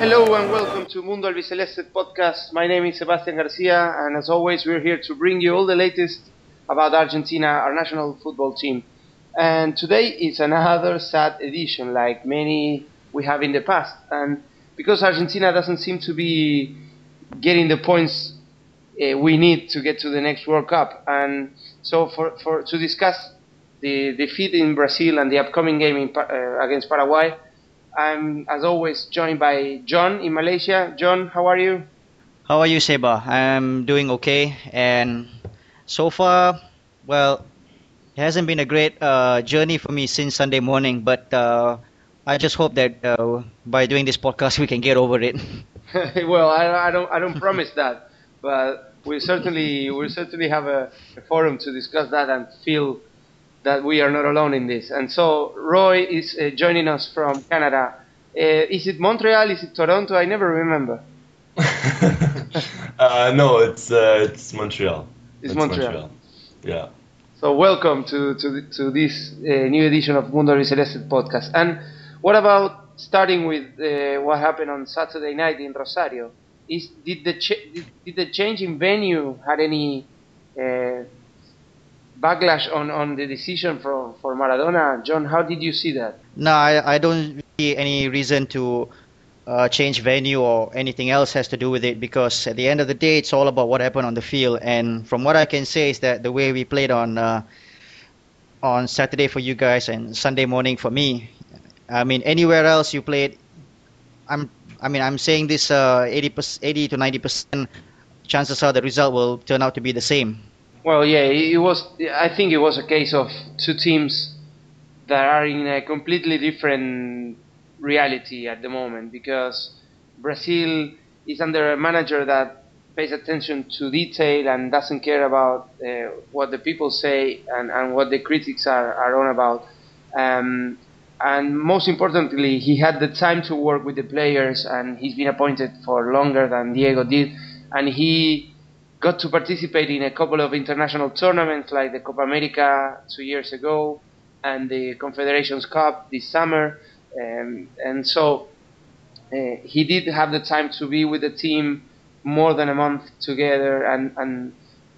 Hello and welcome to Mundo Albiceleste podcast. My name is Sebastian Garcia, and as always, we're here to bring you all the latest about Argentina, our national football team. And today is another sad edition, like many we have in the past. And because Argentina doesn't seem to be getting the points we need to get to the next World Cup, and so to discuss the defeat in Brazil and the upcoming game against Paraguay, I'm, as always, joined by John in Malaysia. John, how are you? How are you, Seba? I'm doing okay, and so far, well, it hasn't been a great journey for me since Sunday morning, but I just hope that by doing this podcast we can get over it. Well, I don't promise that, but we certainly have a forum to discuss that and feel that we are not alone in this. And so Roy is joining us from Canada. Is it Montreal? Is it Toronto? I never remember. No, it's Montreal. It's Montreal. Yeah. So welcome to this new edition of Mundo Albiceleste podcast. And what about starting with what happened on Saturday night in Rosario? Did the change in venue had any backlash on the decision for Maradona? John, how did you see that? No, I don't see any reason to change venue or anything else has to do with it, because at the end of the day, it's all about what happened on the field. And from what I can say is that the way we played on Saturday for you guys and Sunday morning for me, I mean, anywhere else you played, I'm saying this 80 to 90% chances are the result will turn out to be the same. Well, yeah, it was. I think it was a case of two teams that are in a completely different reality at the moment, because Brazil is under a manager that pays attention to detail and doesn't care about what the people say and what the critics are on about. And most importantly, he had the time to work with the players, and he's been appointed for longer than Diego did, and he got to participate in a couple of international tournaments like the Copa America 2 years ago and the Confederations Cup this summer. And so he did have the time to be with the team more than a month together, and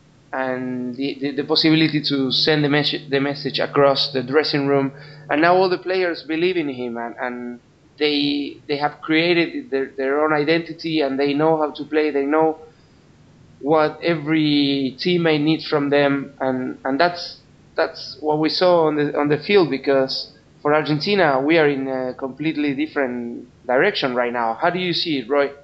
the possibility to send the message across the dressing room. And now all the players believe in him, and they have created their own identity, and they know how to play. They know what every teammate needs from them, and that's what we saw on the field, because for Argentina we are in a completely different direction right now. How do you see it, Roy?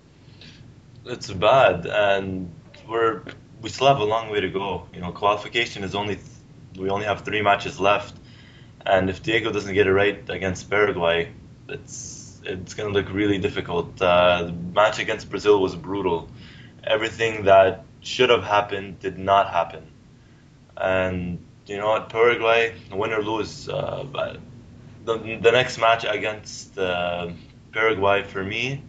It's bad, and we still have a long way to go. You know, qualification is we only have 3 matches left, and if Diego doesn't get it right against Paraguay, it's going to look really difficult. The match against Brazil was brutal. Everything that should have happened did not happen. And, you know, at Paraguay, win or lose, the next match against Paraguay, for me,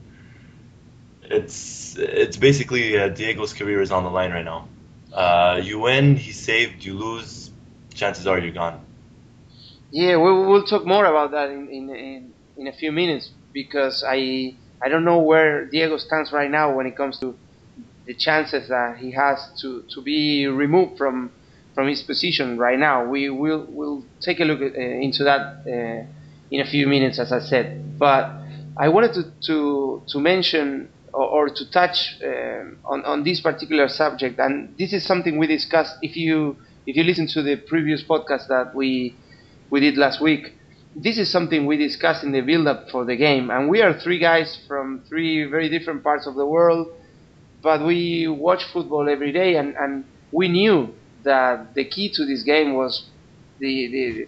it's basically Diego's career is on the line right now. You win, he's saved. You lose, chances are you're gone. Yeah, we'll talk more about that in a few minutes, because I don't know where Diego stands right now when it comes to the chances that he has to be removed from his position right now. We'll take a look into that in a few minutes, as I said. But I wanted to mention or to touch on this particular subject, and this is something we discussed. If you listen to the previous podcast that we did last week, this is something we discussed in the build-up for the game. And we are 3 guys from 3 very different parts of the world, but we watch football every day, and we knew that the key to this game was the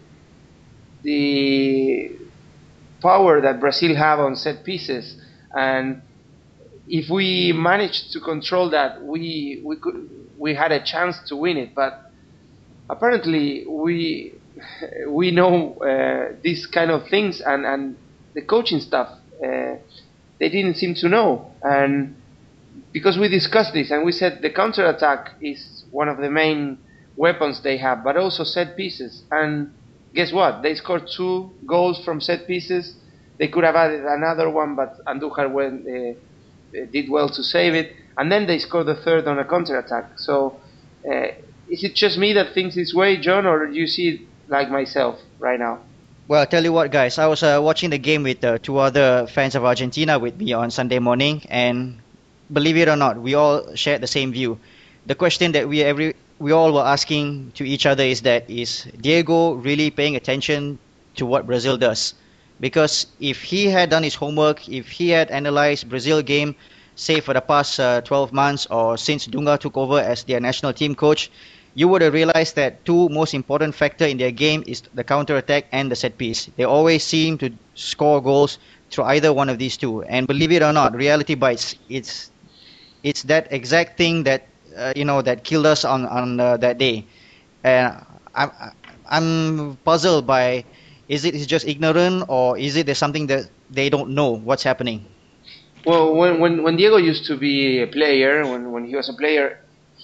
power that Brazil have on set pieces. And if we managed to control that, we had a chance to win it. But apparently we know these kind of things, and the coaching staff they didn't seem to know. And because we discussed this and we said the counter-attack is one of the main weapons they have, but also set pieces. And guess what? They scored 2 goals from set pieces, They could have added another one, but Andujar did well to save it, and then they scored the third on a counter-attack. So, is it just me that thinks this way, John, or do you see it like myself right now? Well, I'll tell you what, guys. I was watching the game with two other fans of Argentina with me on Sunday morning, and believe it or not, we all shared the same view. The question that we all were asking to each other is Diego really paying attention to what Brazil does? Because if he had done his homework, if he had analyzed Brazil game, say for the past 12 months or since Dunga took over as their national team coach, you would have realized that two most important factor in their game is the counter attack and the set piece. They always seem to score goals through either one of these two. And believe it or not, reality bites. It's that exact thing that that killed us on that day. And I'm puzzled by, is it just ignorant, or is it there's something that they don't know what's happening? Well, when Diego used to be a player, when he was a player,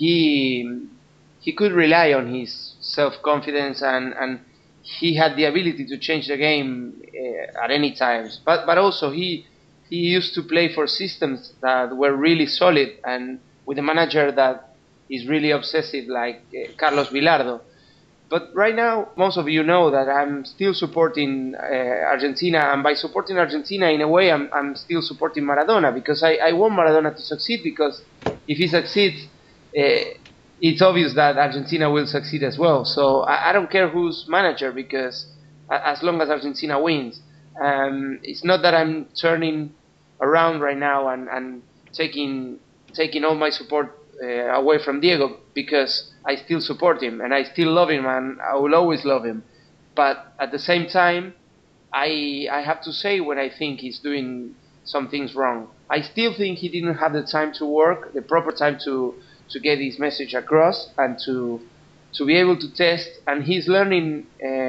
he could rely on his self-confidence, and he had the ability to change the game at any times. But also he used to play for systems that were really solid, and with a manager that is really obsessive like Carlos Bilardo. But right now, most of you know that I'm still supporting Argentina, and by supporting Argentina, in a way, I'm still supporting Maradona, because I want Maradona to succeed, because if he succeeds, it's obvious that Argentina will succeed as well. So I don't care who's manager, because as long as Argentina wins. It's not that I'm turning around right now and taking all my support away from Diego, because I still support him and I still love him and I will always love him. But at the same time, I have to say when I think he's doing some things wrong. I still think he didn't have the time to work, the proper time to get his message across and to be able to test. And he's learning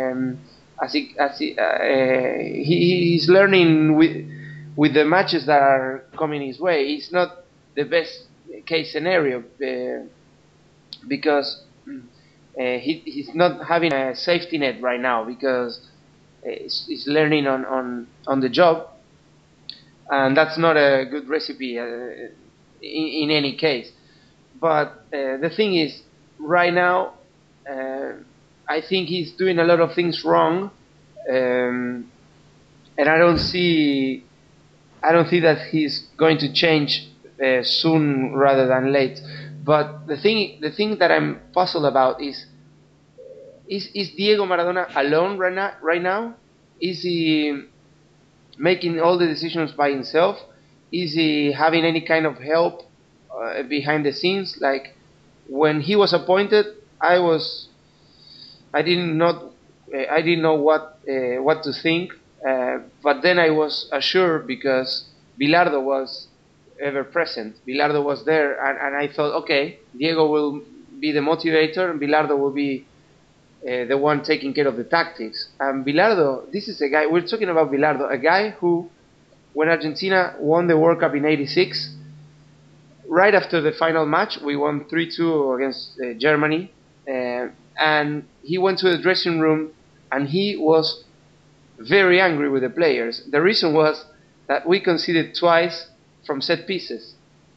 he's learning with the matches that are coming his way. It's not the best case scenario because he's not having a safety net right now, because he's learning on the job, and that's not a good recipe in any case. But the thing is, right now, I think he's doing a lot of things wrong, and I don't see that he's going to change soon rather than late. But the thing that I'm puzzled about is Diego Maradona alone right now? Is he making all the decisions by himself? Is he having any kind of help behind the scenes? Like when he was appointed, I didn't know what to think. But then I was assured, because Bilardo was ever present. Bilardo was there, and I thought, okay, Diego will be the motivator, and Bilardo will be the one taking care of the tactics. And Bilardo, this is a guy, we're talking about Bilardo, a guy who, when Argentina won the World Cup in '86, right after the final match, we won 3-2 against Germany, and he went to the dressing room and he was very angry with the players. The reason was that we conceded twice from set pieces,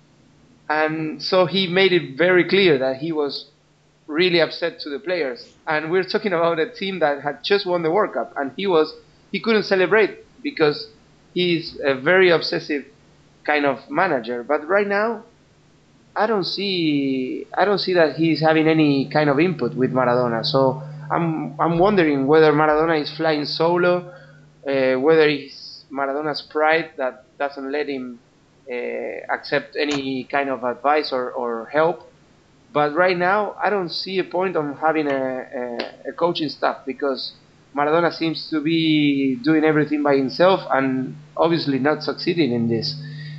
and so he made it very clear that he was really upset to the players. And we're talking about a team that had just won the World Cup, and he couldn't celebrate because he's a very obsessive kind of manager. But right now, I don't see that he's having any kind of input with Maradona. So I'm wondering whether Maradona is flying solo, whether it's Maradona's pride that doesn't let him accept any kind of advice or help. But right now, I don't see a point on having a coaching staff, because Maradona seems to be doing everything by himself and obviously not succeeding in this.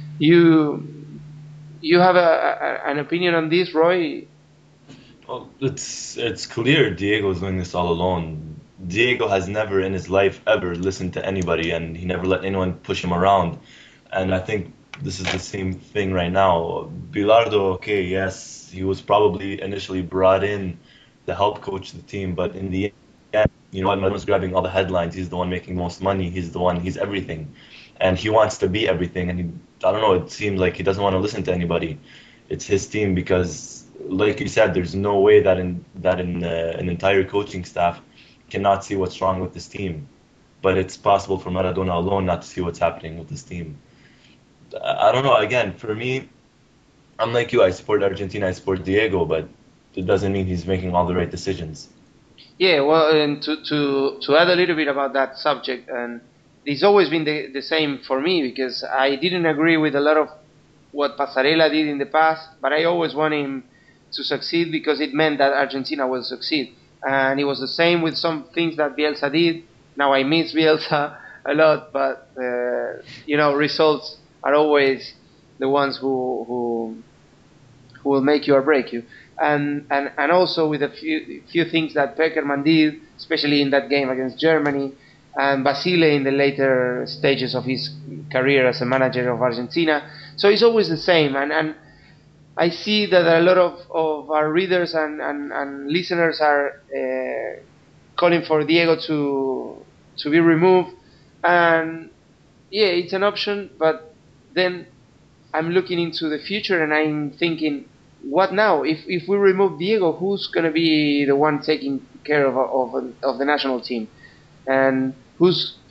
You have an opinion on this, Roy? Well, it's clear Diego's doing this all alone. Diego has never in his life ever listened to anybody, and he never let anyone push him around. And I think this is the same thing right now. Bilardo, okay, yes, he was probably initially brought in to help coach the team, but in the end, Maradona's grabbing all the headlines. He's the one making the most money. He's everything. And he wants to be everything. And I don't know, it seems like he doesn't want to listen to anybody. It's his team because, like you said, there's no way that an entire coaching staff cannot see what's wrong with this team. But it's possible for Maradona alone not to see what's happening with this team. I don't know. Again, for me, I'm like you. I support Argentina. I support Diego, but it doesn't mean he's making all the right decisions. Yeah, well, and to add a little bit about that subject, and it's always been the same for me because I didn't agree with a lot of what Passarella did in the past, but I always want him to succeed because it meant that Argentina will succeed. And it was the same with some things that Bielsa did. Now I miss Bielsa a lot, but results are always the ones who will make you or break you. And also with a few things that Pekerman did, especially in that game against Germany, and Basile in the later stages of his career as a manager of Argentina. So it's always the same, and I see that a lot of our readers and listeners are calling for Diego to be removed, and yeah, it's an option, but then I'm looking into the future and I'm thinking, what now? If we remove Diego, who's going to be the one taking care of the national team, and who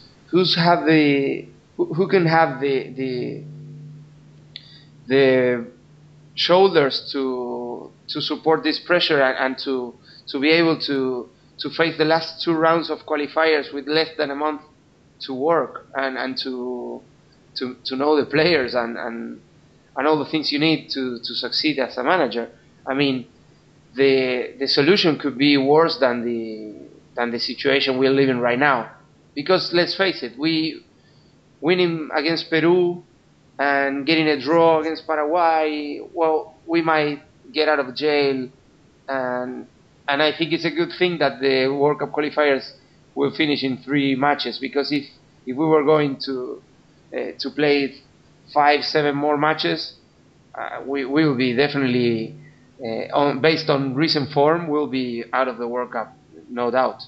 can have the shoulders to support this pressure and to be able to face the last 2 rounds of qualifiers with less than a month to work and to know the players and all the things you need to succeed as a manager. I mean, the solution could be worse than the situation we're living right now, because let's face it, we winning against Peru and getting a draw against Paraguay, well, we might get out of jail, and I think it's a good thing that the World Cup qualifiers will finish in 3 matches, because if we were going to play 5-7 more matches, we will be definitely based on recent form, we'll be out of the World Cup, no doubt.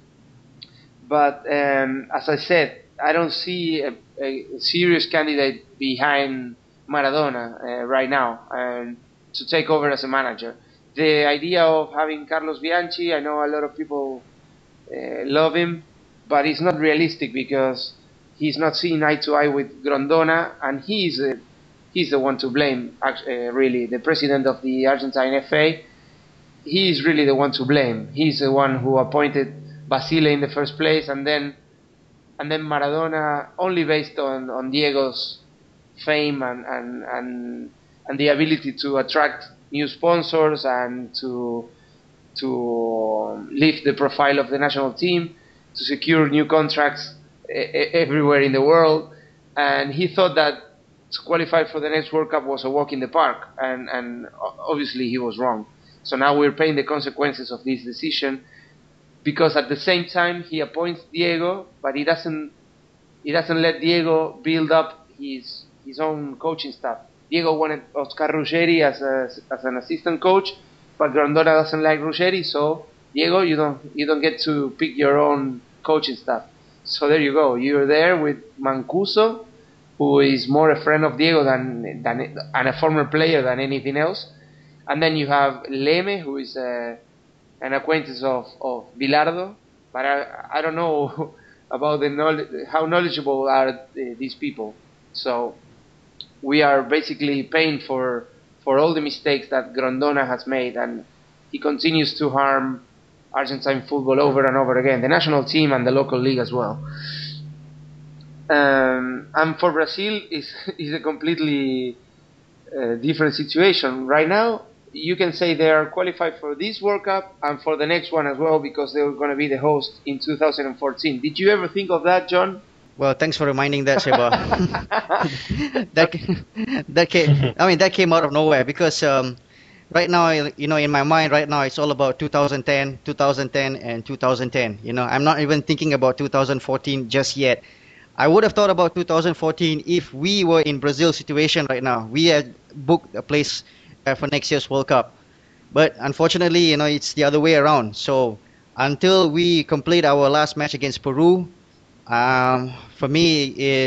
But as I said, I don't see a serious candidate behind Maradona right now to take over as a manager. The idea of having Carlos Bianchi, I know a lot of people love him, but it's not realistic because he's not seeing eye to eye with Grondona, and he's the one to blame. Really, the president of the Argentine FA, he's really the one to blame. He's the one who appointed Basile in the first place, and then Maradona, only based on Diego's fame and the ability to attract new sponsors and to lift the profile of the national team, to secure new contracts everywhere in the world. And he thought that to qualify for the next World Cup was a walk in the park, and obviously he was wrong. So now we're paying the consequences of this decision, because at the same time he appoints Diego, but he doesn't let Diego build up his own coaching staff. Diego wanted Oscar Ruggeri as an assistant coach, but Grondona doesn't like Ruggeri, so Diego, you don't get to pick your own coaching staff. So there you go. You're there with Mancuso, who is more a friend of Diego than and a former player than anything else. And then you have Leme, who is an acquaintance of Bilardo, but I don't know about how knowledgeable are these people. So we are basically paying for all the mistakes that Grondona has made, and he continues to harm Argentine football over and over again, the national team and the local league as well. And for Brazil, is a completely different situation. Right now, you can say they are qualified for this World Cup and for the next one as well, because they're going to be the host in 2014. Did you ever think of that, John? Well, thanks for reminding that, Sheba. that came out of nowhere, because right now, in my mind right now, it's all about 2010, and 2010. I'm not even thinking about 2014 just yet. I would have thought about 2014 if we were in Brazil's situation right now. We had booked a place for next year's World Cup. But unfortunately, it's the other way around. So until we complete our last match against Peru. For me,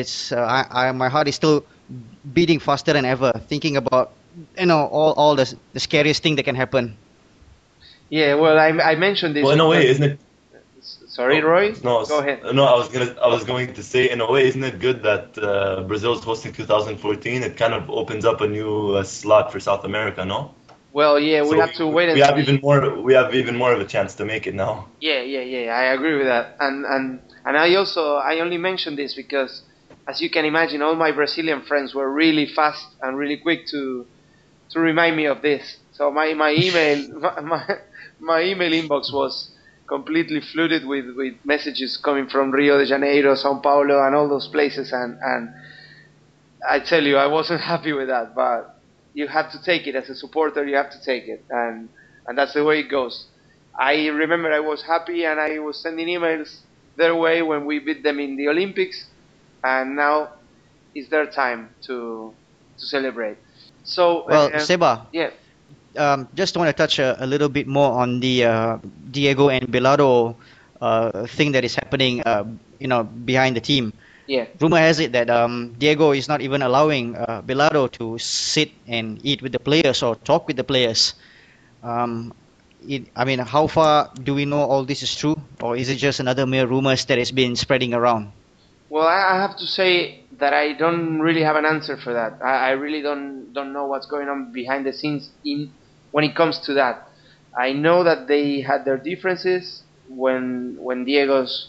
my heart is still beating faster than ever, thinking about all the scariest thing that can happen. Yeah, well, I mentioned this Well, in a way, because. isn't it? Sorry, Oh, Roy. no, Go ahead. no. I was going to say, in a way, isn't it good that Brazil is hosting 2014? It kind of opens up a new slot for South America, no? Well, yeah, we So have to wait we and have see. we have even more of a chance to make it now. Yeah. I agree with that. And I only mentioned this because, as you can imagine, all my Brazilian friends were really fast and really quick to remind me of this. So my email my email inbox was completely flooded with messages coming from Rio de Janeiro, Sao Paulo, and all those places. And I tell you, I wasn't happy with that, but you have to take it as a supporter. You have to take it, and that's the way it goes. I remember I was happy and I was sending emails their way when we beat them in the Olympics, and now it's their time to celebrate. So Well, Seba, yeah, just want to touch a little bit more on the Diego and Bilardo thing that is happening, behind the team. yeah. Rumor has it that Diego is not even allowing Bilardo to sit and eat with the players or talk with the players. Um, I mean, how far do we know all this is true, or is it just another mere rumors that has been spreading around? Well, I have to say that I don't really have an answer for that. I really don't know what's going on behind the scenes in when it comes to that. I know that they had their differences when Diego's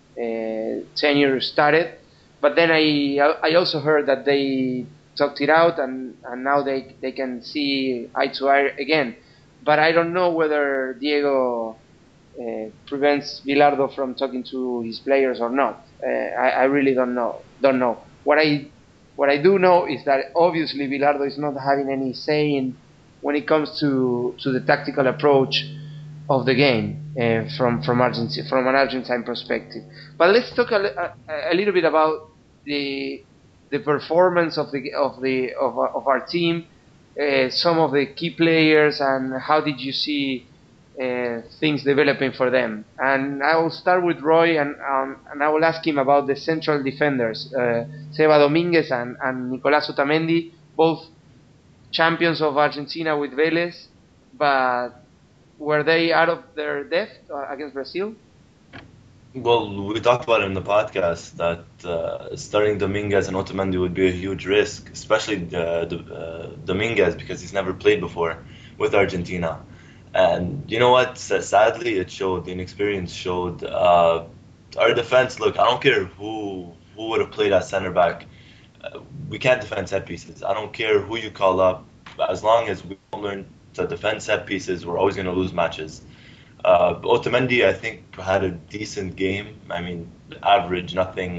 tenure started, but then I also heard that they talked it out and now they can see eye to eye again. But I don't know whether Diego prevents Bilardo from talking to his players or not. I really don't know. Don't know. What I do know is that obviously Bilardo is not having any say in when it comes to the tactical approach of the game from an Argentine perspective. But let's talk a little bit about the performance of our team, some of the key players, and how did you see things developing for them. And I will start with Roy, and I will ask him about the central defenders, Seba Dominguez and Nicolás Otamendi, both champions of Argentina with Vélez, but were they out of their depth against Brazil? Well, we talked about it in the podcast that starting Dominguez and Otamendi would be a huge risk, especially Dominguez because he's never played before with Argentina. And you know what? Sadly, it showed. The inexperience showed. Our defense. Look, I don't care who would have played at center back. We can't defend set pieces. I don't care who you call up. As long as we don't learn to defend set pieces, we're always going to lose matches. Otamendi, I think, had a decent game. I mean, average,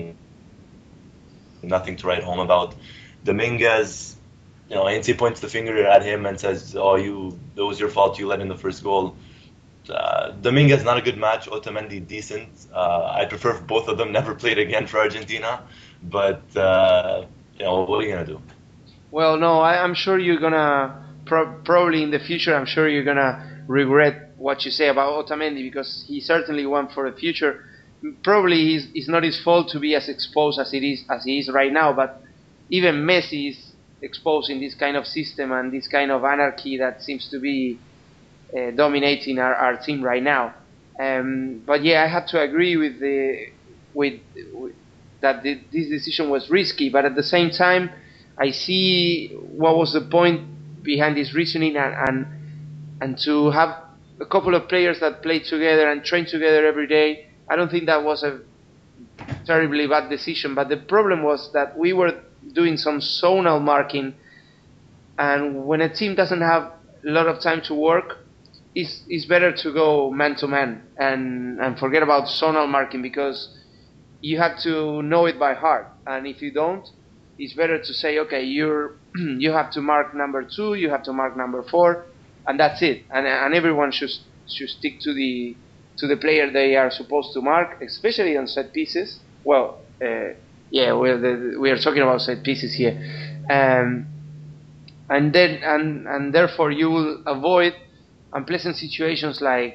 nothing to write home about. Dominguez, Ainsley points the finger at him and says, "Oh, it was your fault. You let in the first goal." Dominguez not a good match. Otamendi decent. I prefer if both of them never played again for Argentina. But what are you gonna do? Well, no, I'm sure you're gonna probably in the future. I'm sure you're gonna regret what you say about Otamendi because he certainly won for the future. Probably it's not his fault to be as exposed as he is right now. But even Messi is exposed in this kind of system and this kind of anarchy that seems to be dominating our team right now. But yeah, I have to agree with that this decision was risky. But at the same time, I see what was the point behind this reasoning and to have a couple of players that play together and train together every day. I don't think that was a terribly bad decision. But the problem was that we were doing some zonal marking, and when a team doesn't have a lot of time to work, it's better to go man to man and forget about zonal marking because you have to know it by heart. And if you don't, it's better to say, okay, you have to mark number 2, you have to mark number 4, and that's it. And everyone should stick to the player they are supposed to mark, especially on set pieces. Well, we are talking about set pieces here, and therefore you will avoid unpleasant situations like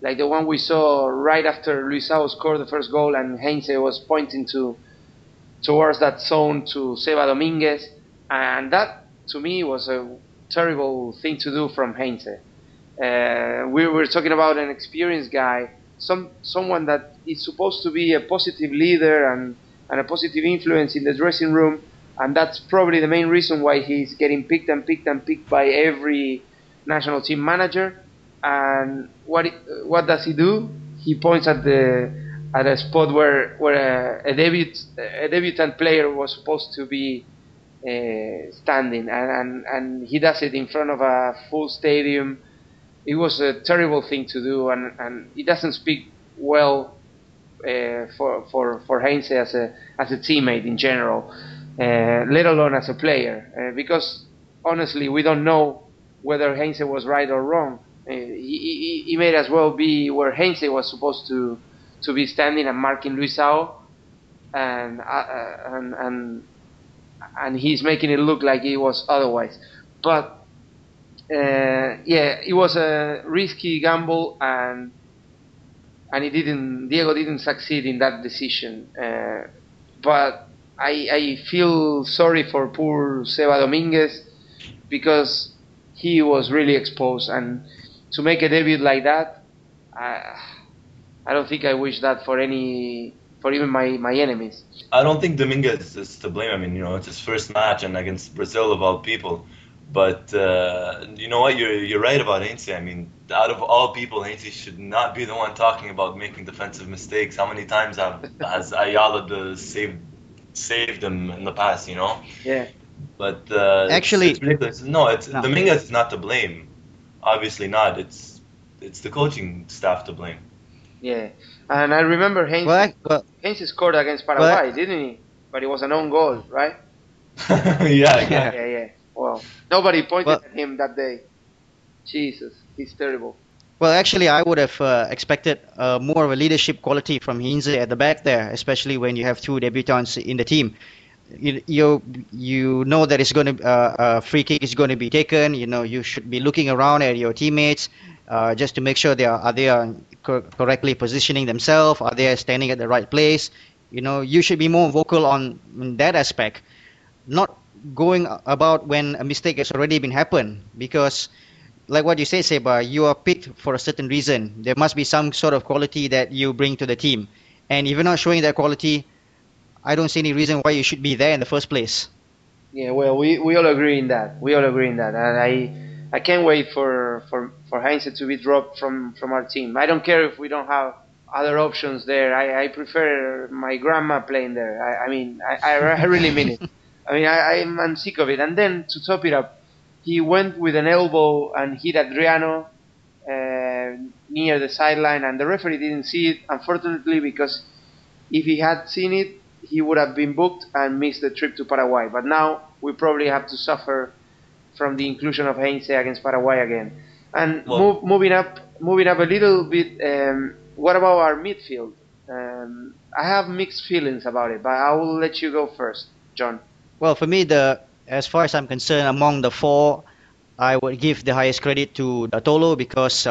like the one we saw right after Luisao scored the first goal and Heinze was pointing towards that zone to Seba Dominguez, and that to me was a terrible thing to do from Heinze. We were talking about an experienced guy, someone that is supposed to be a positive leader and a positive influence in the dressing room, and that's probably the main reason why he's getting picked by every national team manager. And what does he do? He points at a spot where a debutant player was supposed to be standing, and he does it in front of a full stadium. It was a terrible thing to do, and it doesn't speak well for Heinze as a teammate in general, let alone as a player. Because honestly, we don't know whether Heinze was right or wrong. He may as well be where Heinze was supposed to be standing and marking Luisao, and he's making it look like it was otherwise. But it was a risky gamble, and Diego didn't succeed in that decision. But I feel sorry for poor Seba Dominguez, because he was really exposed, and to make a debut like that, I don't think I wish that for even my enemies. I don't think Dominguez is to blame. I mean, it's his first match and against Brazil of all people. But you know what? You're right about Heinze. I mean, out of all people, Heinze should not be the one talking about making defensive mistakes. How many times has Ayala saved him in the past? Yeah. But Actually, it's ridiculous. No, Dominguez is not to blame. Obviously not. It's the coaching staff to blame. Yeah, and I remember Heinze scored against Paraguay, didn't he? But it was an own goal, right? Yeah. Well, nobody pointed at him that day. Jesus, he's terrible. Well, actually, I would have expected more of a leadership quality from Heinze at the back there, especially when you have two debutants in the team. You know that it's going to free kick is going to be taken. You should be looking around at your teammates just to make sure they are correctly positioning themselves. Are they standing at the right place? You should be more vocal on that aspect, not going about when a mistake has already been happened. Because, like what you say, Seba, you are picked for a certain reason. There must be some sort of quality that you bring to the team, and if you're not showing that quality, I don't see any reason why you should be there in the first place. Yeah, well, we all agree in that. And I can't wait for Heinze to be dropped from our team. I don't care if we don't have other options there. I prefer my grandma playing there. I really mean it. I'm sick of it. And then to top it up, he went with an elbow and hit Adriano near the sideline, and the referee didn't see it, unfortunately, because if he had seen it, he would have been booked and missed the trip to Paraguay. But now we probably have to suffer from the inclusion of Heinze against Paraguay again. And moving up a little bit, what about our midfield? I have mixed feelings about it, but I will let you go first, John. Well, for me, as far as I'm concerned, among the four, I would give the highest credit to Datolo, because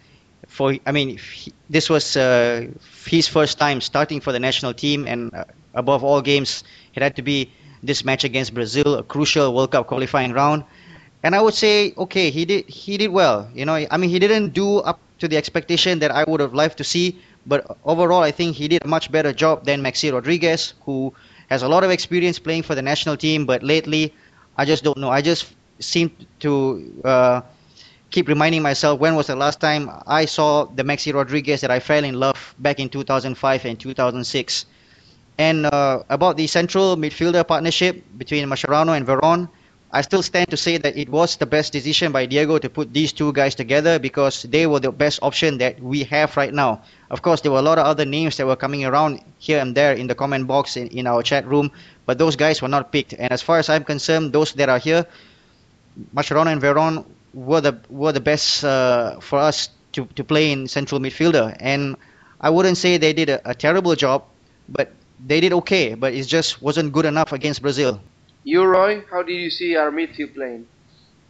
this was his first time starting for the national team, and above all games, it had to be this match against Brazil, a crucial World Cup qualifying round. And I would say, okay, he did well. He didn't do up to the expectation that I would have liked to see, but overall, I think he did a much better job than Maxi Rodriguez, who has a lot of experience playing for the national team, but lately, I just don't know. I just seem to keep reminding myself, when was the last time I saw the Maxi Rodriguez that I fell in love back in 2005 and 2006. And about the central midfielder partnership between Mascherano and Veron, I still stand to say that it was the best decision by Diego to put these two guys together, because they were the best option that we have right now. Of course, there were a lot of other names that were coming around here and there in the comment box in our chat room, but those guys were not picked. And as far as I'm concerned, those that are here, Mascherano and Veron were the best for us to play in central midfielder. And I wouldn't say they did a terrible job, but they did okay. But it just wasn't good enough against Brazil. You, Roy, how did you see our midfield playing?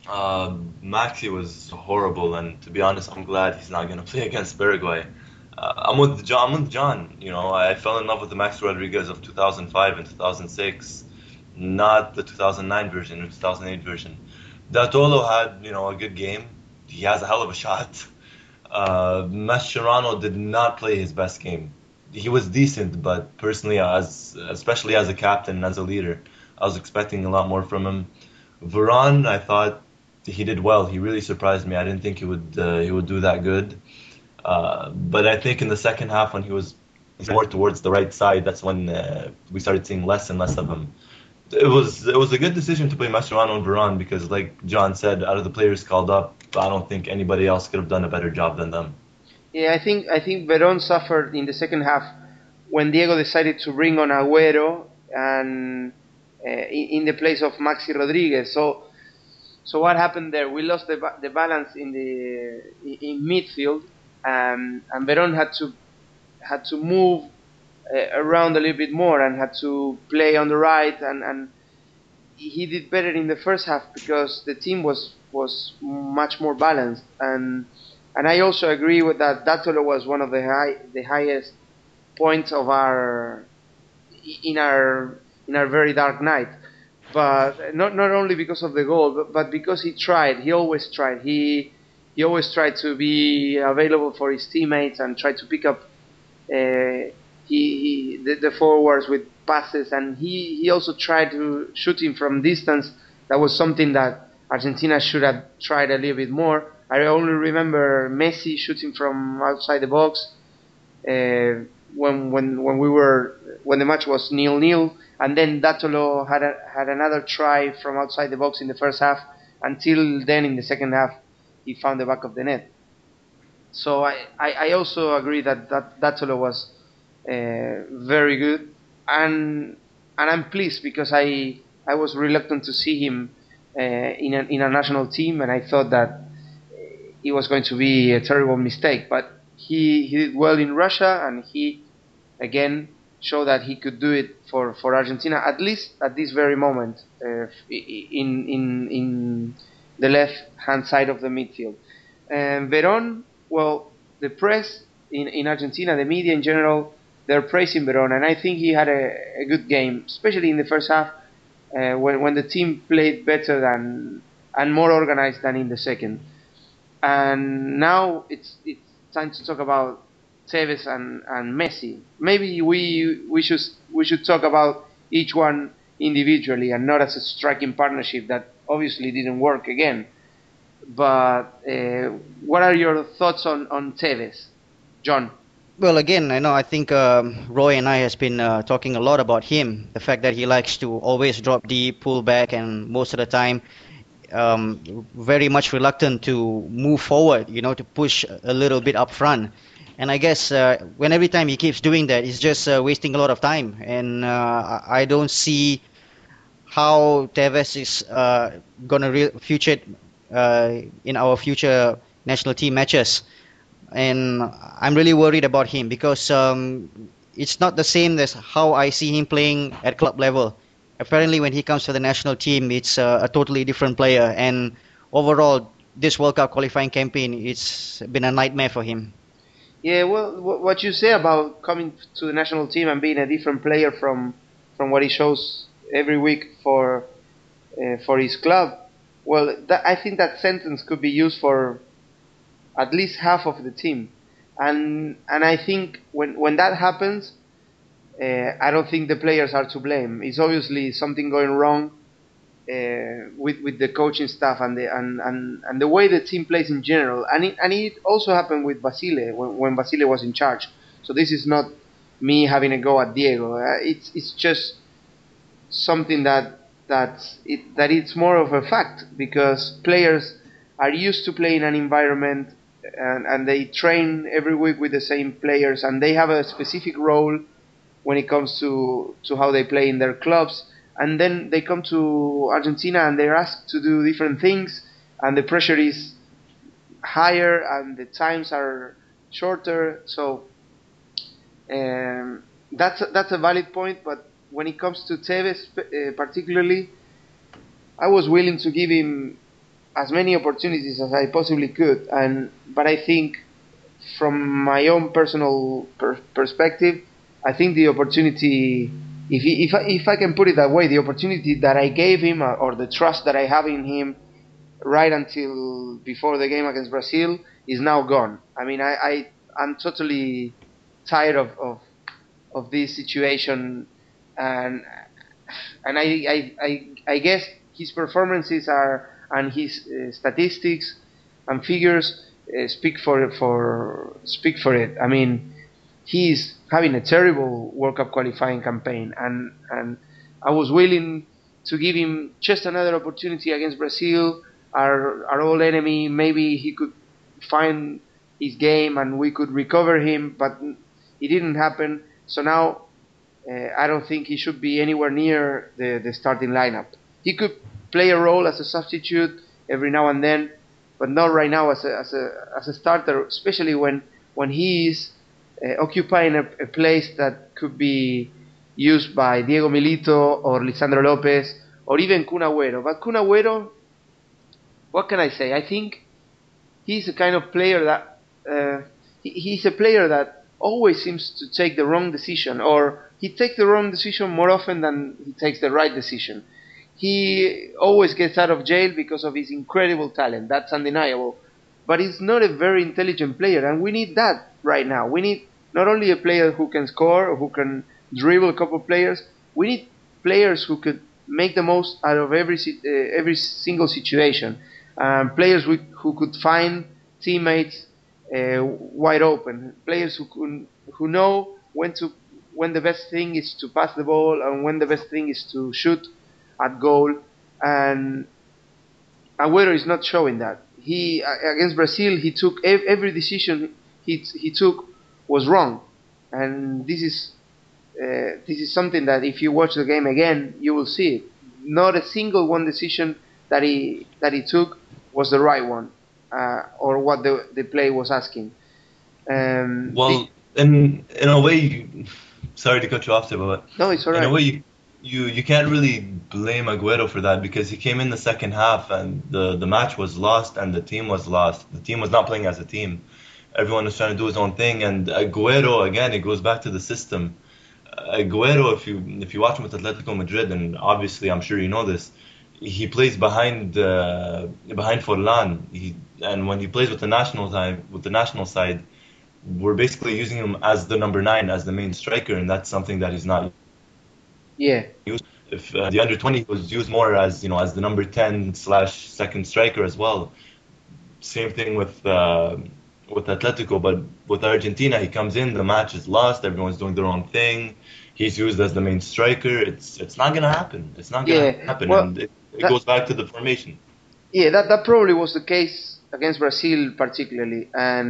Maxi was horrible, and to be honest, I'm glad he's not going to play against Paraguay. I'm with John. I'm with John. You know, I fell in love with the Max Rodriguez of 2005 and 2006, not the 2009 version or 2008 version. Datolo had, a good game. He has a hell of a shot. Mascherano did not play his best game. He was decent, but personally, especially as a captain and as a leader, I was expecting a lot more from him. Varane, I thought he did well. He really surprised me. I didn't think he would do that good. But I think in the second half, when he was more towards the right side, that's when we started seeing less and less of him. It was a good decision to play Mascherano and Varane because, like John said, out of the players called up, I don't think anybody else could have done a better job than them. Yeah, I think Verón suffered in the second half when Diego decided to bring on Agüero and in the place of Maxi Rodriguez. So what happened there? We lost the balance in midfield, and Verón had to move around a little bit more and had to play on the right, and he did better in the first half because the team was much more balanced, and I also agree with that. Datolo was one of the highest points of our in our in our very dark night, but not only because of the goal, but because he tried. He always tried. He always tried to be available for his teammates and try to pick up the forwards with passes, and he also tried to shoot him from distance. That was something that Argentina should have tried a little bit more. I only remember Messi shooting from outside the box when the match was 0-0, and then Datolo had another try from outside the box in the first half. Until then, in the second half, he found the back of the net. So I also agree that Datolo was very good, and I'm pleased because I was reluctant to see him in a national team, and I thought that it was going to be a terrible mistake. But he did well in Russia, and he again showed that he could do it for Argentina, at least at this very moment, in the left hand side of the midfield. And Verón, well, the press in Argentina, the media in general, they're praising Verón, and I think he had a good game, especially in the first half, when the team played better than and more organized than in the second. And now it's time to talk about Tevez and Messi. Maybe we should talk about each one individually and not as a striking partnership that obviously didn't work again. But what are your thoughts on Tevez, John? Well, again, I think Roy and I has been talking a lot about him. The fact that he likes to always drop deep, pull back, and most of the time, very much reluctant to move forward. To push a little bit up front. And I guess when every time he keeps doing that, he's just wasting a lot of time. And I don't see how Tevez is gonna feature in our future national team matches. And I'm really worried about him because it's not the same as how I see him playing at club level. Apparently, when he comes to the national team, it's a totally different player. And overall, this World Cup qualifying campaign, it's been a nightmare for him. Yeah, well, what you say about coming to the national team and being a different player from what he shows every week for his club, well, I think that sentence could be used for at least half of the team, and I think when that happens, I don't think the players are to blame. It's obviously something going wrong with the coaching staff and the way the team plays in general, and it also happened with Basile when Basile was in charge. So this is not me having a go at Diego. It's just something that it's more of a fact because players are used to playing in an environment and they train every week with the same players and they have a specific role when it comes to how they play in their clubs, and then they come to Argentina and they're asked to do different things, and the pressure is higher and the times are shorter. So that's a valid point. But when it comes to Tevez particularly, I was willing to give him as many opportunities as I possibly could, but I think from my own personal perspective, I think the opportunity, if I can put it that way, the opportunity that I gave him or the trust that I have in him right until before the game against Brazil is now gone. I mean, I'm totally tired of this situation, and I guess his performances are and his statistics and figures speak for it. I mean, he's having a terrible World Cup qualifying campaign, and I was willing to give him just another opportunity against Brazil, our old enemy. Maybe he could find his game and we could recover him, but it didn't happen. So now I don't think he should be anywhere near the starting lineup. He could play a role as a substitute every now and then, but not right now as a starter, especially when he is occupying a place that could be used by Diego Milito or Lisandro Lopez or even Kun Agüero. But Kun Agüero, what can I say? I think he's a kind of player that he's a player that always seems to take the wrong decision, or he takes the wrong decision more often than he takes the right decision. He always gets out of jail because of his incredible talent. That's undeniable. But he's not a very intelligent player, and we need that right now. We need not only a player who can score, or who can dribble a couple of players. We need players who could make the most out of every single situation. Players who could find teammates wide open. Players who know when the best thing is to pass the ball and when the best thing is to shoot at goal. And Agüero is not showing that. He against Brazil, he took every decision he took was wrong, and this is something that if you watch the game again, you will see it. Not a single one decision that he took was the right one, or what the play was asking. Well, in a way, sorry to cut you off there, but no, it's alright. In a way, you can't really blame Agüero for that, because he came in the second half and the match was lost and the team was lost. The team was not playing as a team. Everyone was trying to do his own thing, and Agüero, again, it goes back to the system. Agüero, if you watch him with Atletico Madrid, and obviously I'm sure you know this, he plays behind Forlan. And when he plays with the national side, we're basically using him as the number 9, as the main striker, and that's something that he's not. Yeah. If the under 20 was used more as the number 10/second striker as well. Same thing with Atletico, but with Argentina, he comes in, the match is lost, everyone's doing their own thing. He's used as the main striker. It's not gonna happen. It's not gonna happen, well, and it goes back to the formation. Yeah, that probably was the case against Brazil particularly,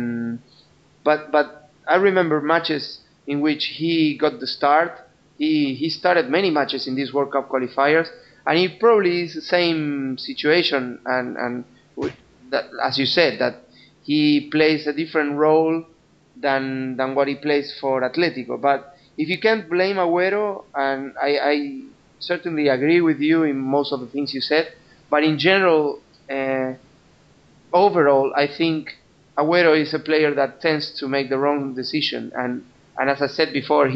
but I remember matches in which he got the start. He started many matches in these World Cup qualifiers, and he probably is the same situation. And that, as you said, that he plays a different role than what he plays for Atletico. But if you can't blame Agüero, and I certainly agree with you in most of the things you said, but in general, overall, I think Agüero is a player that tends to make the wrong decision. And as I said before,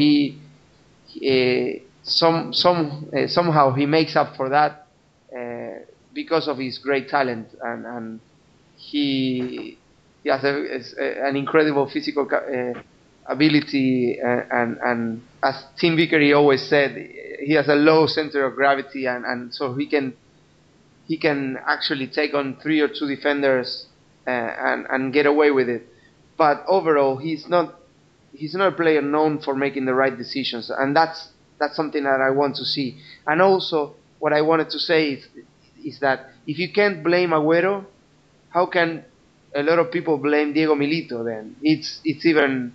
somehow he makes up for that because of his great talent, and he has an incredible physical ability, and as Tim Vickery always said, he has a low center of gravity, and so he can actually take on 3 or 2 defenders and get away with it. But overall, he's not a player known for making the right decisions, and that's something that I want to see. And also, what I wanted to say is that if you can't blame Agüero, how can a lot of people blame Diego Milito? Then it's even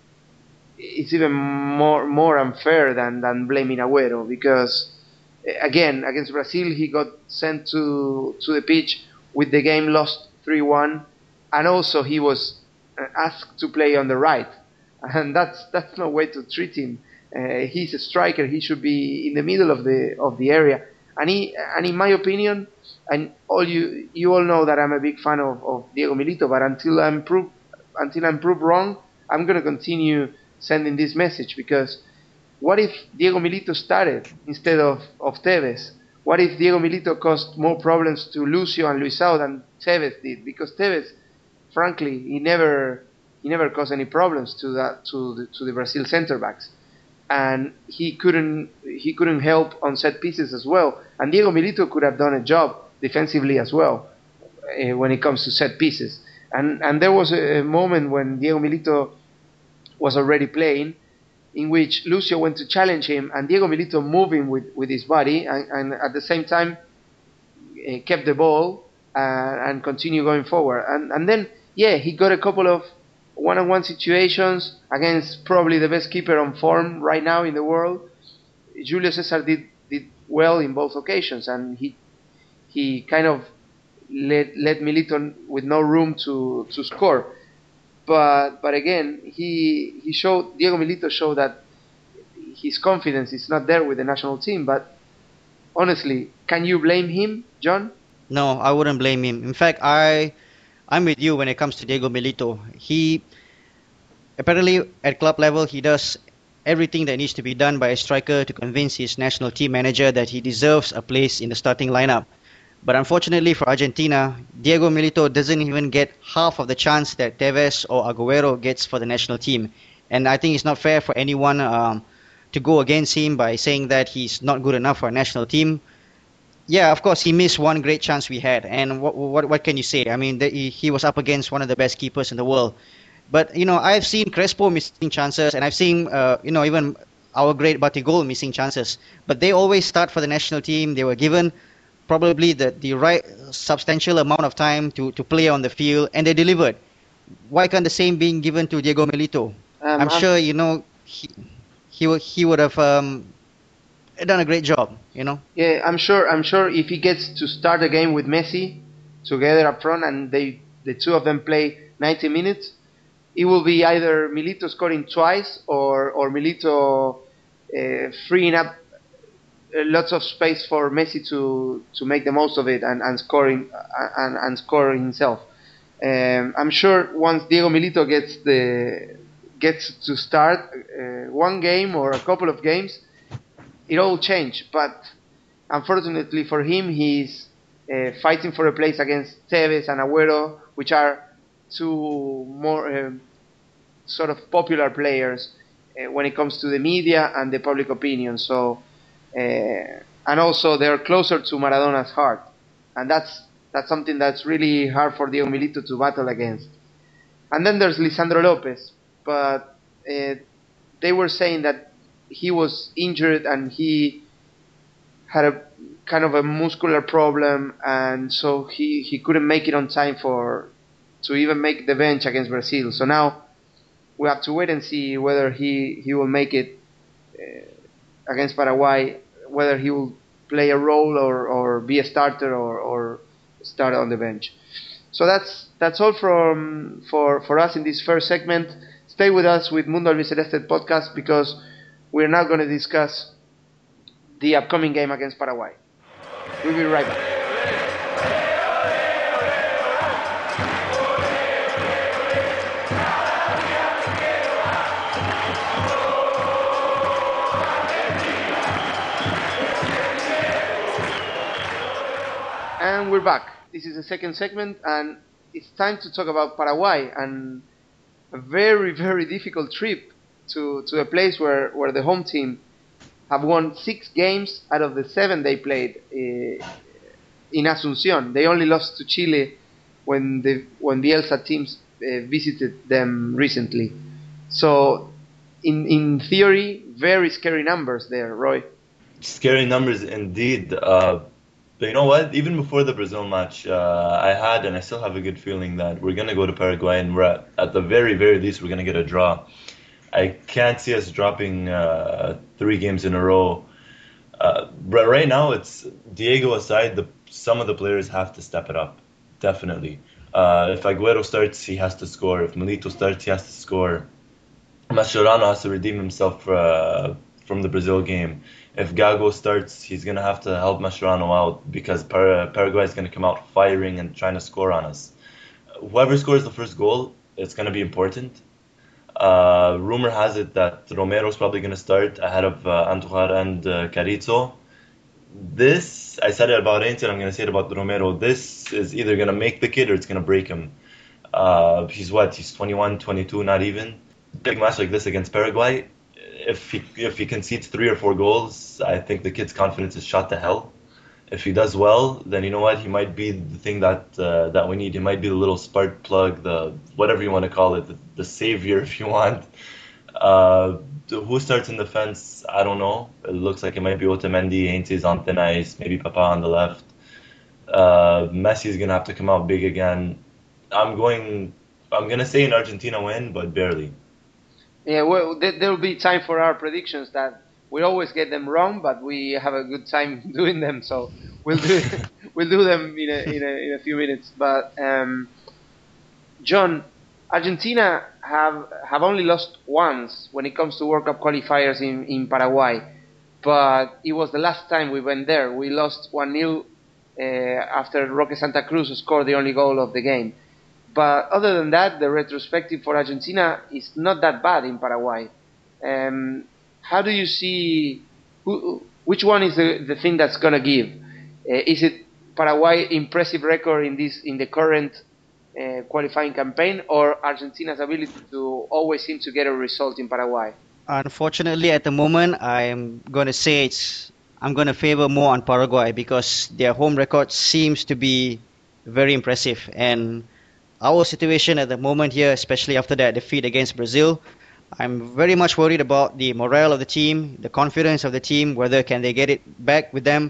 more unfair than blaming Agüero, because again, against Brazil, he got sent to the pitch with the game lost 3-1, and also he was asked to play on the right, and that's no way to treat him. He's a striker. He should be in the middle of the area. And in my opinion, And you all know that I'm a big fan of Diego Milito, but until I'm proved wrong, I'm gonna continue sending this message, because what if Diego Milito started instead of Tevez? What if Diego Milito caused more problems to Lucio and Luisao than Tevez did? Because Tevez, frankly, he never caused any problems to the Brazil center backs, and he couldn't help on set pieces as well. And Diego Milito could have done a job defensively as well when it comes to set pieces. And there was a moment when Diego Milito was already playing, in which Lucio went to challenge him, and Diego Milito moving with his body, and at the same time kept the ball and continued going forward. And then, he got a couple of one-on-one situations against probably the best keeper on form right now in the world. Julio Cesar did well in both occasions, and he kind of let Milito with no room to score. But again, Diego Milito showed that his confidence is not there with the national team. But honestly, can you blame him, John? No, I wouldn't blame him. In fact, I'm with you when it comes to Diego Milito. He apparently at club level he does everything that needs to be done by a striker to convince his national team manager that he deserves a place in the starting lineup. But unfortunately for Argentina, Diego Milito doesn't even get half of the chance that Tevez or Agüero gets for the national team. And I think it's not fair for anyone to go against him by saying that he's not good enough for a national team. Yeah, of course, he missed one great chance we had. And what can you say? I mean, he was up against one of the best keepers in the world. But, I've seen Crespo missing chances, and I've seen, even our great Batigol missing chances. But they always start for the national team. They were given probably the right substantial amount of time to play on the field, and they delivered. Why can't the same being given to Diego Milito? I'm sure he would have done a great job. Yeah, I'm sure if he gets to start a game with Messi together up front, and the two of them play 90 minutes, it will be either Milito scoring twice or Milito freeing up lots of space for Messi to make the most of it and scoring himself. I'm sure once Diego Milito gets to start one game or a couple of games, it all change. But unfortunately for him, he's fighting for a place against Tevez and Agüero, which are two more sort of popular players when it comes to the media and the public opinion. So. And also they're closer to Maradona's heart, and that's something that's really hard for Diego Milito to battle against. And then there's Lisandro Lopez, but they were saying that he was injured and he had a kind of a muscular problem, and so he couldn't make it on time to even make the bench against Brazil. So now we have to wait and see whether he will make it against Paraguay, whether he will play a role or be a starter or start on the bench. So that's all for us in this first segment. Stay with us with Mundo Albiceleste podcast, because we're now going to discuss the upcoming game against Paraguay. We'll be right back. And we're back. This is the second segment, and it's time to talk about Paraguay and a very, very difficult trip to a place where the home team have won 6 games out of the 7 they played in Asunción. They only lost to Chile when Bielsa teams visited them recently. So, in theory, very scary numbers there, Roy. Scary numbers indeed. But you know what? Even before the Brazil match, I had and I still have a good feeling that we're going to go to Paraguay, and we're at the very, very least, we're going to get a draw. I can't see us dropping 3 games in a row. But right now, it's Diego aside, some of the players have to step it up, definitely. If Agüero starts, he has to score. If Milito starts, he has to score. Mascherano has to redeem himself from the Brazil game. If Gago starts, he's going to have to help Mascherano out because Paraguay is going to come out firing and trying to score on us. Whoever scores the first goal, it's going to be important. Rumor has it that Romero's probably going to start ahead of Andujar and Carrizo. This, I said it about Ainsley, I'm going to say it about Romero. This is either going to make the kid or it's going to break him. He's 21, 22, not even. Big match like this against Paraguay, if he concedes 3 or 4 goals, I think the kid's confidence is shot to hell. If he does well, then you know what, he might be the thing that we need. He might be the little spark plug, the whatever you want to call it, the savior if you want. Who starts in defense? I don't know. It looks like it might be Otamendi, Ainsley's on thin ice, maybe Papa on the left. Messi's gonna have to come out big again. I'm gonna say an Argentina win, but barely. Yeah, well, there will be time for our predictions that we always get them wrong, but we have a good time doing them. So we'll do them in a few minutes. But John, Argentina have only lost once when it comes to World Cup qualifiers in Paraguay, but it was the last time we went there. We lost 1-0 after Roque Santa Cruz scored the only goal of the game. But other than that, the retrospective for Argentina is not that bad in Paraguay. How do you see which one is the thing that's gonna give? Is it Paraguay impressive record in the current qualifying campaign, or Argentina's ability to always seem to get a result in Paraguay? Unfortunately, at the moment, I'm going to say I'm going to favor more on Paraguay because their home record seems to be very impressive. And our situation at the moment here, especially after that defeat against Brazil, I'm very much worried about the morale of the team, the confidence of the team, whether can they get it back with them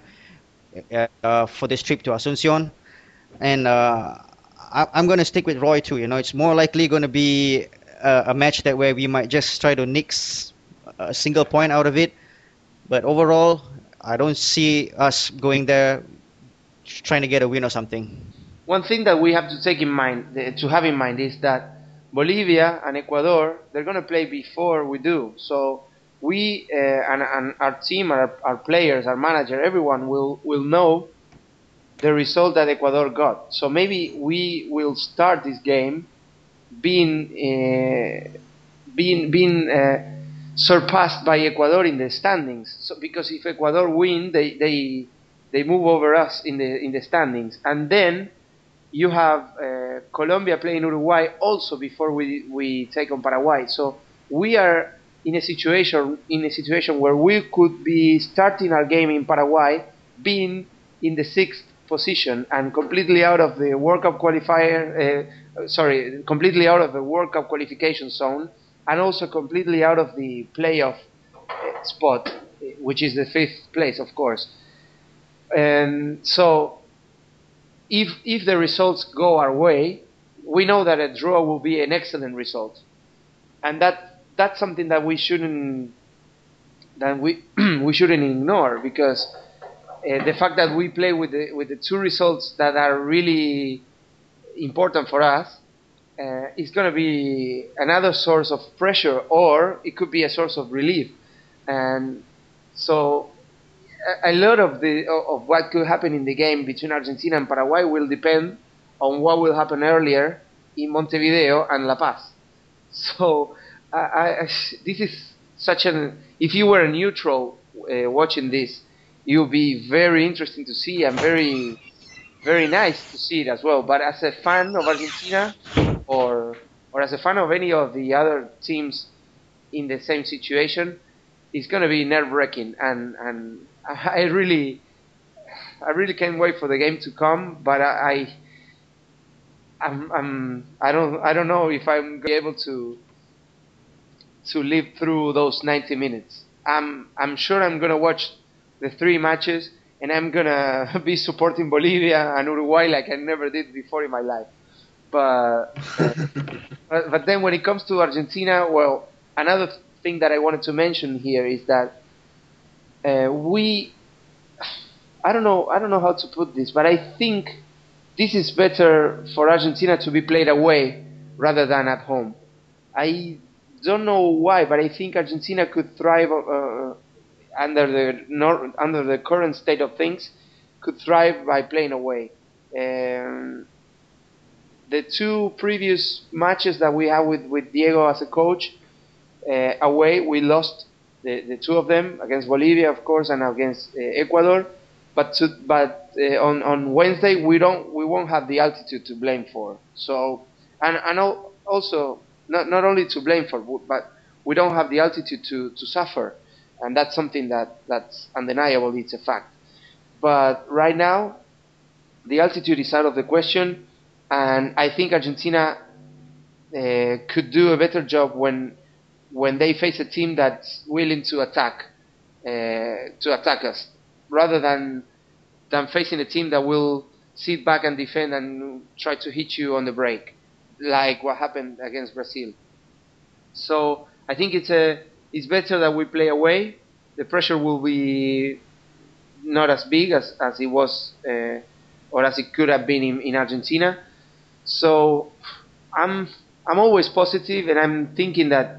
for this trip to Asuncion. And I'm going to stick with Roy too. It's more likely going to be a match that where we might just try to nix a single point out of it. But overall, I don't see us going there trying to get a win or something. One thing that we have to have in mind is that Bolivia and Ecuador, they're going to play before we do. So we and our team, our players, our manager, everyone will know the result that Ecuador got. So maybe we will start this game being surpassed by Ecuador in the standings. So because if Ecuador win, they move over us in the standings, and then you have Colombia playing Uruguay also before we take on Paraguay. So we are in a situation where we could be starting our game in Paraguay, being in the 6th position and completely out of the World Cup completely out of the World Cup qualification zone, and also completely out of the playoff spot, which is the 5th place, of course. And so, if the results go our way, we know that a draw will be an excellent result, and that's something that we shouldn't ignore, because the fact that we play with the 2 results that are really important for us is going to be another source of pressure, or it could be a source of relief. And so a lot of what could happen in the game between Argentina and Paraguay will depend on what will happen earlier in Montevideo and La Paz. So this is if you were a neutral watching this, it would be very interesting to see and very, very nice to see it as well. But as a fan of Argentina, or as a fan of any of the other teams in the same situation, it's going to be nerve-wracking, and I really can't wait for the game to come. But I don't know if I'm going to be able to live through those 90 minutes. I'm sure I'm going to watch the 3 matches, and I'm going to be supporting Bolivia and Uruguay like I never did before in my life. But then when it comes to Argentina, well, another thing that I wanted to mention here is that I don't know how to put this, but I think this is better for Argentina to be played away rather than at home. I don't know why, but I think Argentina could thrive under the current state of things, could thrive by playing away. The two previous matches that we had with Diego as a coach, away, we lost the two of them, against Bolivia, of course, and against Ecuador. But on Wednesday we won't have the altitude to blame for. So and also not only to blame for, but we don't have the altitude to suffer, and that's something that's undeniable. It's a fact. But right now, the altitude is out of the question, and I think Argentina could do a better job when they face a team that's willing to attack us, rather than facing a team that will sit back and defend and try to hit you on the break, like what happened against Brazil. So I think it's better that we play away. The pressure will be not as big as it was or as it could have been in Argentina. So I'm always positive, and I'm thinking that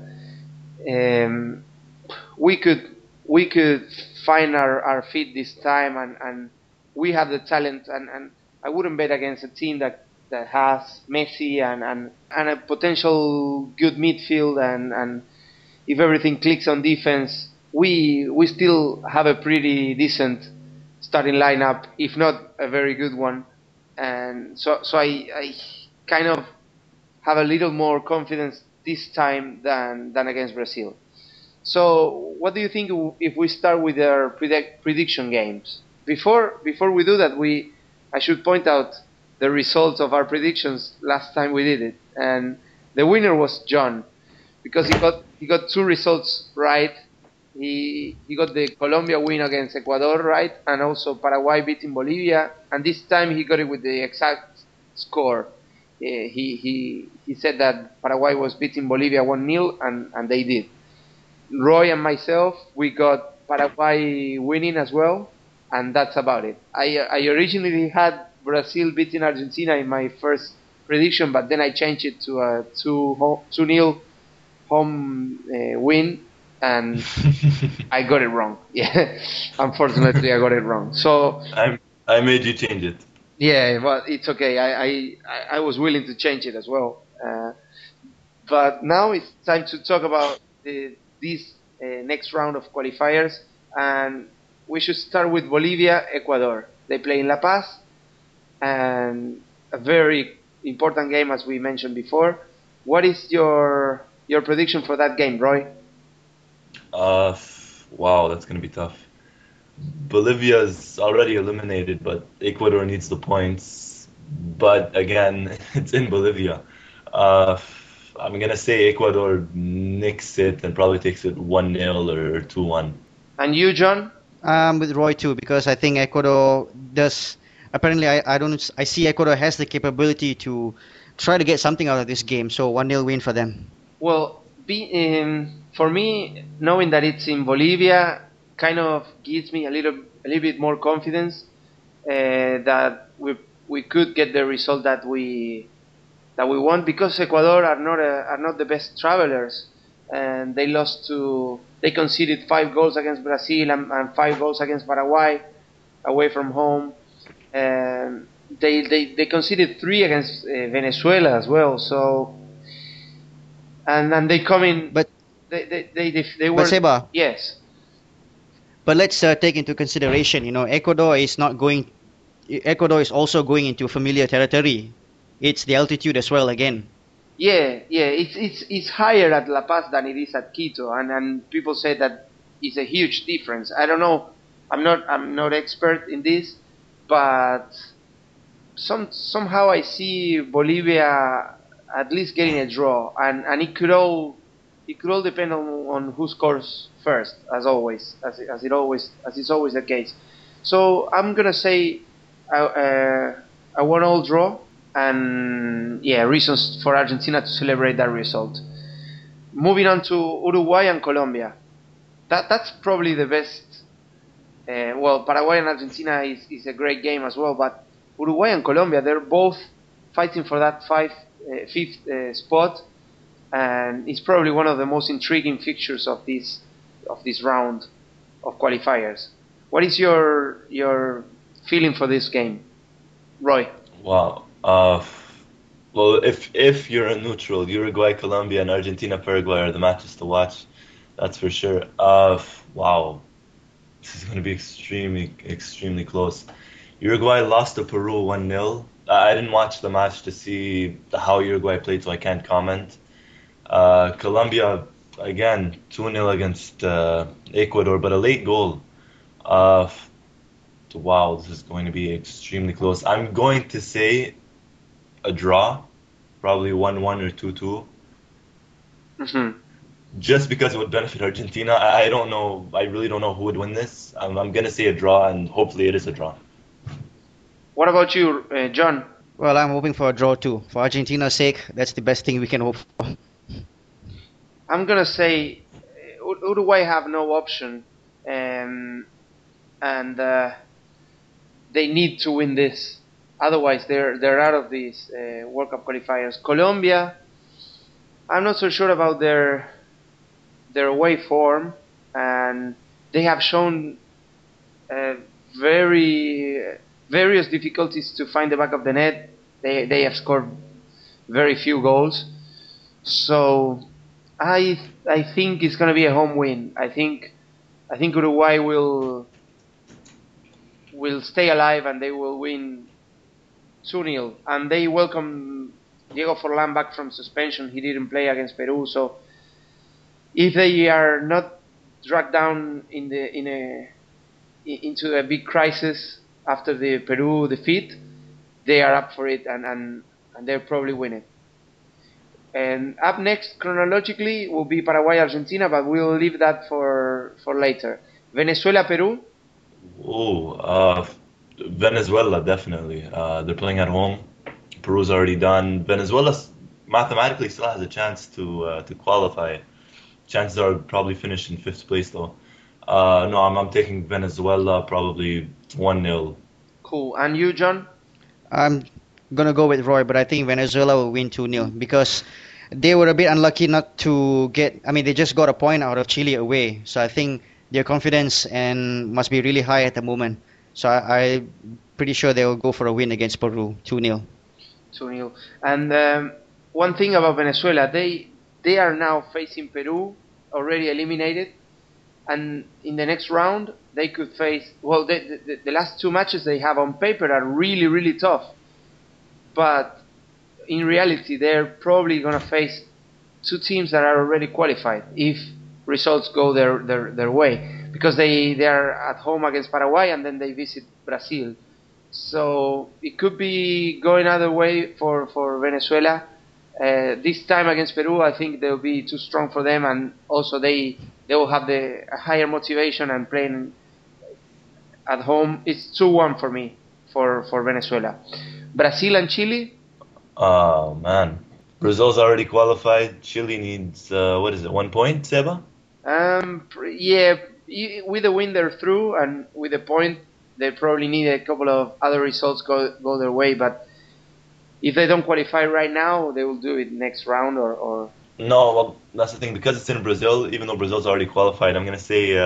we could find our feet this time, and we have the talent, and I wouldn't bet against a team that has Messi and a potential good midfield, and if everything clicks on defense, we still have a pretty decent starting lineup, if not a very good one. And so I kind of have a little more confidence this time than against Brazil. So what do you think if we start with our prediction games? Before we do that, I should point out the results of our predictions last time we did it, and the winner was John, because he got two results right. He got the Colombia win against Ecuador right, and also Paraguay beating Bolivia, and this time he got it with the exact score. He said that Paraguay was beating Bolivia 1-0, and they did. Roy and myself, we got Paraguay winning as well, and that's about it. I originally had Brazil beating Argentina in my first prediction, but then I changed it to a 2-0 home win, and I got it wrong. Yeah, unfortunately I got it wrong. So I made you change it. Yeah, but it's okay. I was willing to change it as well. But now it's time to talk about this next round of qualifiers, and we should start with Bolivia, Ecuador. They play in La Paz, and a very important game, as we mentioned before. What is your prediction for that game, Roy? Wow, that's gonna be tough. Bolivia's already eliminated, but Ecuador needs the points. But again, it's in Bolivia. I'm gonna say Ecuador nicks it and probably takes it 1-0 or 2-1. And you, John? I'm with Roy too, because I think Ecuador does. Apparently, I see Ecuador has the capability to try to get something out of this game. So 1-0 win for them. Well, for me, knowing that it's in Bolivia kind of gives me a little bit more confidence that we could get the result that we want, because Ecuador are not the best travelers, and they conceded 5 goals against Brazil and 5 goals against Paraguay away from home, and they conceded 3 against Venezuela as well. So and they come in, but they were, but Seba, yes. But let's take into consideration, Ecuador is also going into familiar territory. It's the altitude as well again. Yeah, it's higher at La Paz than it is at Quito, and people say that it's a huge difference. I don't know, I'm not expert in this, but somehow I see Bolivia at least getting a draw, and it could all depend on who scores first, as always, as is always the case. So I'm gonna say a 1-1 draw, and reasons for Argentina to celebrate that result. Moving on to Uruguay and Colombia, that's probably the best. Paraguay and Argentina is a great game as well, but Uruguay and Colombia, they're both fighting for that fifth spot, and it's probably one of the most intriguing fixtures of this round of qualifiers. What is your feeling for this game, Roy? Wow. Well, if you're a neutral, Uruguay, Colombia, and Argentina, Paraguay are the matches to watch. That's for sure. Wow. This is going to be extremely, extremely close. Uruguay lost to Peru 1-0. I didn't watch the match to see how Uruguay played, so I can't comment. Colombia, again, 2-0 against Ecuador, but a late goal. Uh, wow, this is going to be extremely close. I'm going to say a draw, probably 1-1 or 2-2. Mm-hmm. Just because it would benefit Argentina. I don't know. I really don't know who would win this. I'm gonna say a draw, and hopefully it is a draw. What about you, John? Well, I'm hoping for a draw too. For Argentina's sake, that's the best thing we can hope for. I'm gonna say Uruguay have no option, and they need to win this. Otherwise, they're out of these World Cup qualifiers. Colombia, I'm not so sure about their away form, and they have shown various difficulties to find the back of the net. They have scored very few goals, so I think it's going to be a home win. I think Uruguay will stay alive and they will win 2-0. And they welcome Diego Forlán back from suspension. He didn't play against Peru, so if they are not dragged down into a big crisis after the Peru defeat, they are up for it and they'll probably win it. And up next, chronologically, will be Paraguay-Argentina, but we'll leave that for later. Venezuela-Peru? Venezuela, definitely. They're playing at home. Peru's already done. Venezuela mathematically still has a chance to qualify. Chances are probably finish in 5th place, though. No, I'm taking Venezuela, probably 1-0. Cool. And you, John? I'm gonna go with Roy, but I think Venezuela will win 2-0 because they were a bit unlucky not to get. I mean, they just got a point out of Chile away, so I think their confidence and must be really high at the moment. So I'm pretty sure they will go for a win against Peru, 2-0. 2-0. And one thing about Venezuela, they are now facing Peru, already eliminated, and in the next round they could face. Well, the last 2 matches they have on paper are really, really tough, but in reality they're probably gonna face 2 teams that are already qualified if results go their way, because they are at home against Paraguay and then they visit Brazil. So it could be going other way for Venezuela. This time against Peru, I think they'll be too strong for them, and also they will have a higher motivation and playing at home. It's 2-1 for me for Venezuela. Brazil and Chile? Oh, man. Brazil's already qualified. Chile needs, 1 point, Seba? Yeah, with the win they're through, and with the point they probably need a couple of other results go their way, but if they don't qualify right now, they will do it next round or... No, well, that's the thing. Because it's in Brazil, even though Brazil's already qualified, I'm going to say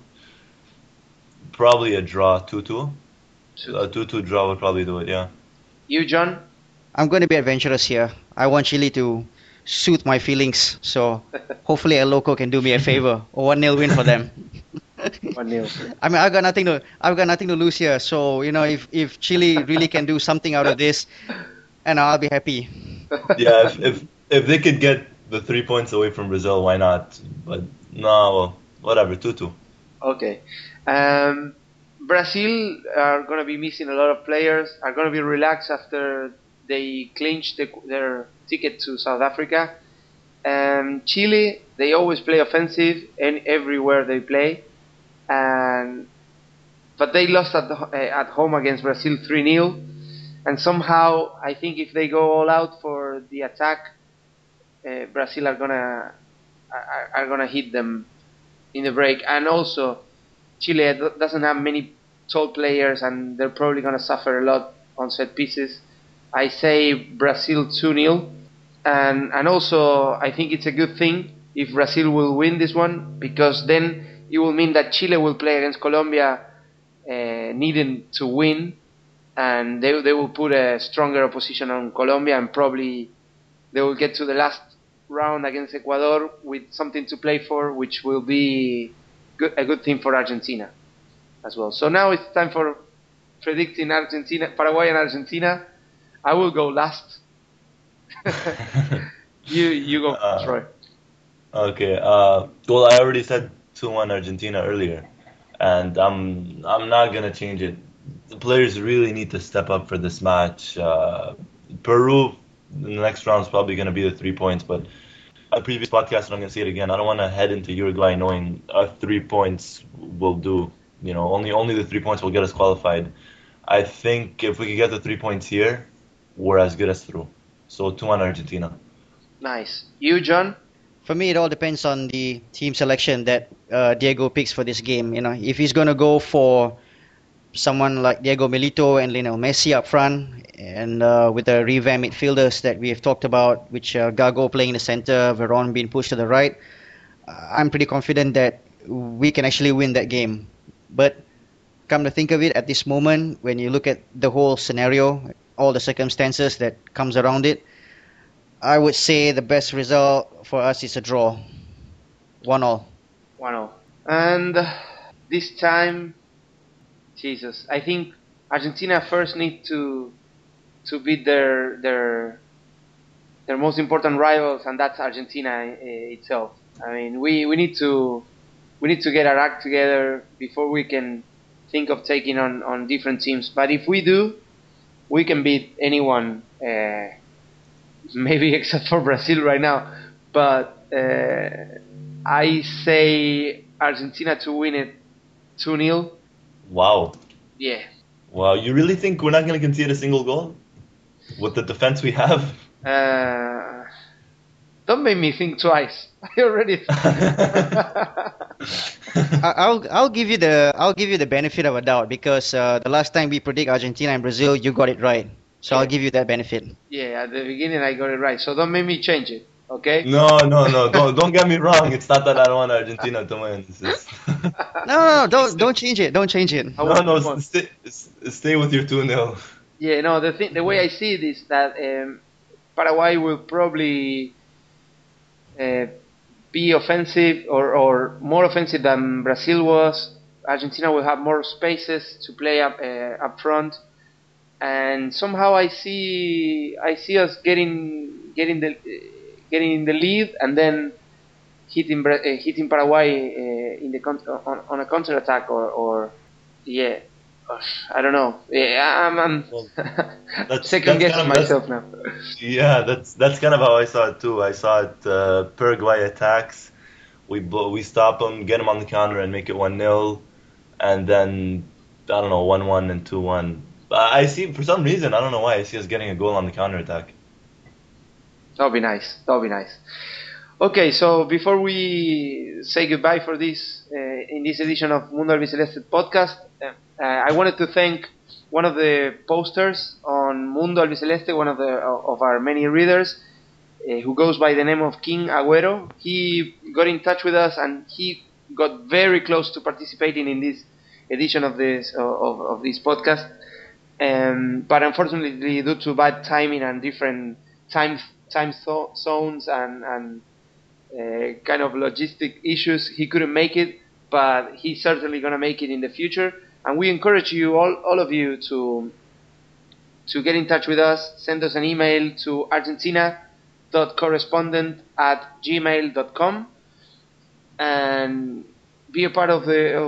probably a draw, 2-2. A 2-2 draw would probably do it, yeah. You, John? I'm going to be adventurous here. I want Chile to soothe my feelings, so hopefully El Loco can do me a favor. A 1-0 win for them. 1-0. I mean, I've got nothing to lose here. So if Chile really can do something out of this, and I'll be happy. Yeah, if they could get the 3 points away from Brazil, why not? But no, well, whatever, 2-2. Okay. Brazil are going to be missing a lot of players, are going to be relaxed after they clinched their ticket to South Africa. Chile, they always play offensive and everywhere they play. But they lost at home against Brazil 3-0. And somehow, I think if they go all out for the attack, Brazil are gonna hit them in the break. And also, Chile doesn't have many tall players, and they're probably gonna suffer a lot on set pieces. I say Brazil 2-0, and also I think it's a good thing if Brazil will win this one, because then it will mean that Chile will play against Colombia needing to win, and they will put a stronger opposition on Colombia, and probably they will get to the last round against Ecuador with something to play for, which will be a good thing for Argentina as well. So now it's time for predicting Paraguay and Argentina. I will go last. You go, Troy. Okay. Well, I already said 2-1 Argentina earlier, and I'm not gonna change it. The players really need to step up for this match. Peru in the next round is probably gonna be the 3 points, but a previous podcast, and I'm gonna say it again. I don't want to head into Uruguay knowing 3 points will do. You know, only the 3 points will get us qualified. I think if we could get the 3 points here, we're as good as through. So 2-1 Argentina. Nice. You, John? For me, it all depends on the team selection that Diego picks for this game. You know, if he's gonna go for someone like Diego Milito and Lionel Messi up front, and with the revamped midfielders that we have talked about, which Gago playing in the center, Veron being pushed to the right, I'm pretty confident that we can actually win that game. But come to think of it, at this moment, when you look at the whole scenario, all the circumstances that comes around it, I would say the best result for us is a draw. 1-1. 1-0. And this time, Jesus, I think Argentina first need to beat their most important rivals, and that's Argentina itself. I mean, we need to get our act together before we can think of taking on different teams. But if we do, we can beat anyone, maybe except for Brazil right now. But I say Argentina to win it 2-0. Wow. Yeah. Wow, you really think we're not going to concede a single goal with the defense we have? Don't make me think twice. I already. I'll give you the benefit of a doubt, because the last time we predict Argentina and Brazil, you got it right. So I'll give you that benefit. Yeah, at the beginning I got it right. So don't make me change it, okay? No. Don't get me wrong. It's not that I don't want Argentina to win. It's just... No, don't change it. Don't change it. No, stay with your 2-0. Yeah, no. The way I see it is that Paraguay will probably be offensive or more offensive than Brazil was. Argentina will have more spaces to play up front, and somehow I see us getting in the lead and then hitting Paraguay on a counter attack or yeah. I don't know. Yeah, I'm second guessing myself now. Yeah, that's kind of how I saw it too. I saw it. Paraguay attacks, we stop them, get them on the counter, and make it 1-0, and then I don't know 1-1 and 2-1. I see, for some reason, I don't know why, I see us getting a goal on the counter attack. That'll be nice. Okay, so before we say goodbye for this in this edition of Mundo Albiceleste podcast, I wanted to thank one of the posters on Mundo Albiceleste, one of our many readers, who goes by the name of King Agüero. He got in touch with us and he got very close to participating in this edition of this podcast, but unfortunately, due to bad timing and different time zones and kind of logistic issues, he couldn't make it, but he's certainly going to make it in the future. And we encourage you, all of you, to get in touch with us. Send us an email to argentina.correspondent@gmail.com and be a part of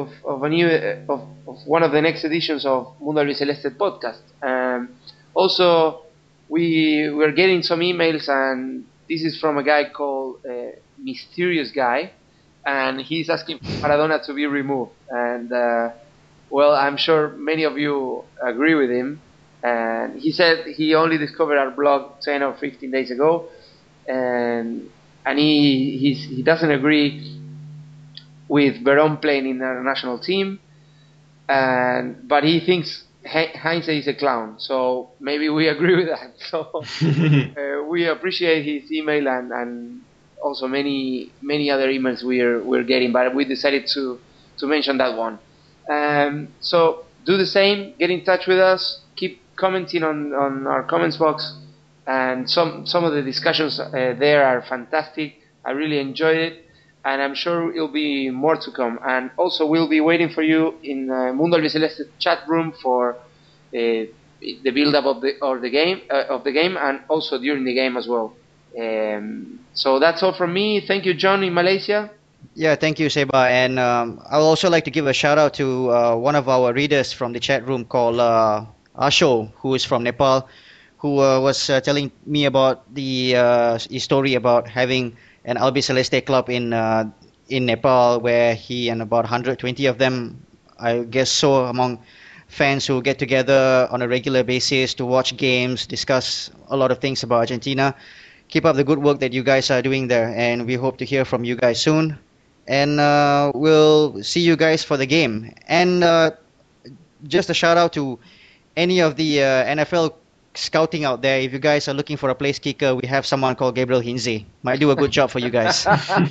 one of the next editions of Mundo Albiceleste podcast. Also, we're getting some emails, and this is from a guy called Mysterious Guy, and he's asking Maradona to be removed. And well, I'm sure many of you agree with him. And he said he only discovered our blog 10 or 15 days ago, and he doesn't agree with Veron playing in our national team, but he thinks Heinze is a clown. So maybe we agree with that. So we appreciate his email and also many other emails we're getting, but we decided to to mention that one. So do the same. Get in touch with us. Keep commenting on our comments box, and some of the discussions there are fantastic. I really enjoyed it, and I'm sure it'll be more to come. And also, we'll be waiting for you in Mundo Albiceleste chat room for the build-up of the game, and also during the game as well. So that's all from me. Thank you, John, in Malaysia. Yeah, thank you, Seba. And I would also like to give a shout out to one of our readers from the chat room called Asho, who is from Nepal, who was telling me about the story about having an Albiceleste club in Nepal, where he and about 120 of them, I guess so, among fans who get together on a regular basis to watch games, discuss a lot of things about Argentina. Keep up the good work that you guys are doing there, and we hope to hear from you guys soon. And we'll see you guys for the game. And just a shout out to any of the NFL scouting out there. If you guys are looking for a place kicker, we have someone called Gabriel Hinze. Might do a good job for you guys.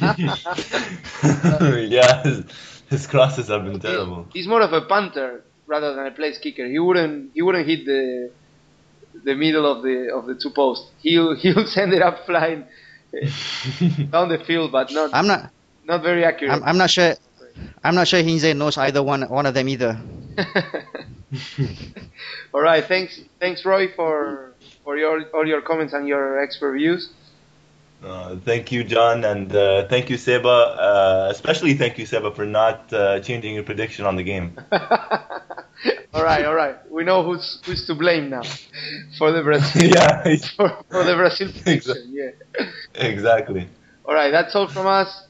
Yeah, his crosses have been terrible. He's more of a punter rather than a place kicker. He wouldn't hit the middle of the two posts. He'll send it up flying down the field, but not very accurate. I'm not sure. I'm not sure Hinze knows either one of them either. All right, thanks Roy for all your comments and your expert views. Thank you, John, and thank you, Seba. Especially thank you, Seba, for not changing your prediction on the game. All right. We know who's to blame now for the Brazil. Yeah, for the Brazil prediction. Yeah. Exactly. All right, that's all from us.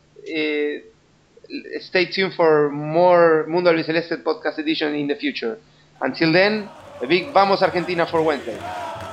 Stay tuned for more Mundo Albiceleste podcast edition in the future. Until then, a big Vamos Argentina for Wednesday.